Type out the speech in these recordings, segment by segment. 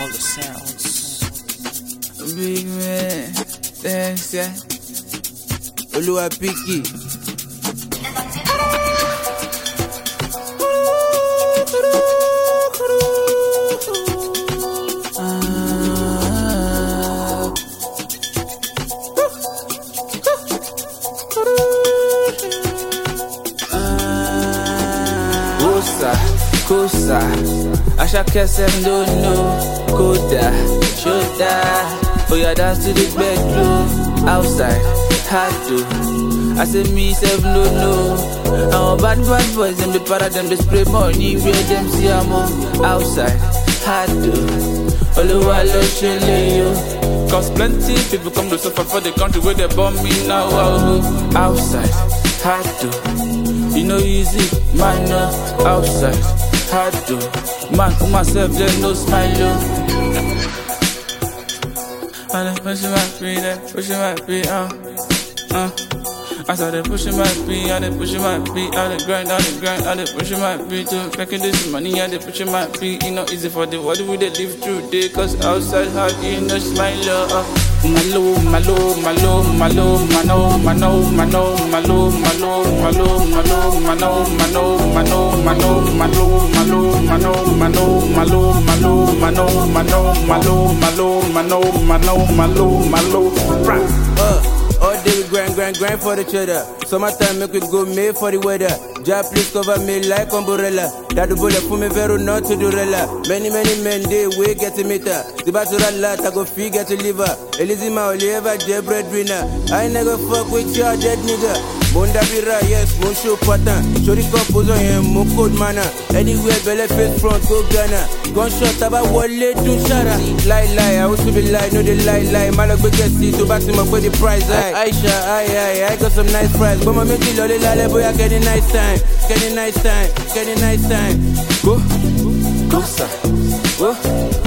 all the sounds. Big man, thanks, yeah. Oluwa Piki. Kosa, Ashake said no, Koda, Shoda. Oh yeah, dance to the bedroom, outside, hard to. I say me self no. Our bad boys, them the para, them they spray money, where them see I'm outside, hard to. Oluwa lo shele yo. Cause plenty people come to suffer for the country where they bomb me now. Outside, hard to. You know easy, man, outside. Hard to man for myself, there's no smile. And they pushing my feet, they pushing my feet, I saw they pushing my feet, and they pushing my feet, and they grind, and they pushing my feet to making this money, and they pushing my feet. It's not easy for the world, we they live through day, cause outside hard, you know smile. Malo, all day we grind for the cheddar. Summertime make we go May for the weather. Jah please cover me like umbrella. That the bullet for me very not to do rela. Many men they way get a meter. The battle lot I go free get a liver. Elizima Oliver J breadwinner. I never fuck with your dead nigga. Bunda bira yes, mon show pattern. Shori compose on him, mon code manner. Anywhere belly face front go Ghana. Gunshot about what late to shara. Lie, I want to be lie, no they lie. Malak be get see to back him up for the prize. Aisha, I got some nice fries. But my mental lolly lale boy I get a nice time. Go, sir. Go,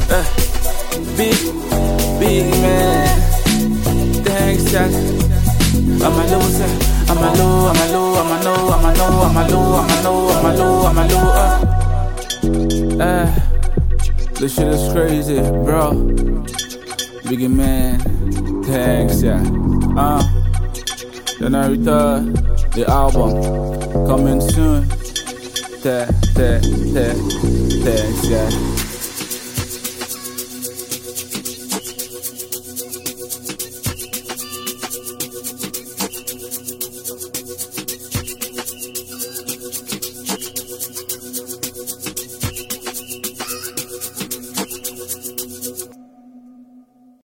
big man. Thanks, Jack. I'm a low, sir. I'm a low. This shit is crazy, bro. Biggie man, thanks, yeah. Then I return the album coming soon. Thanks, yeah.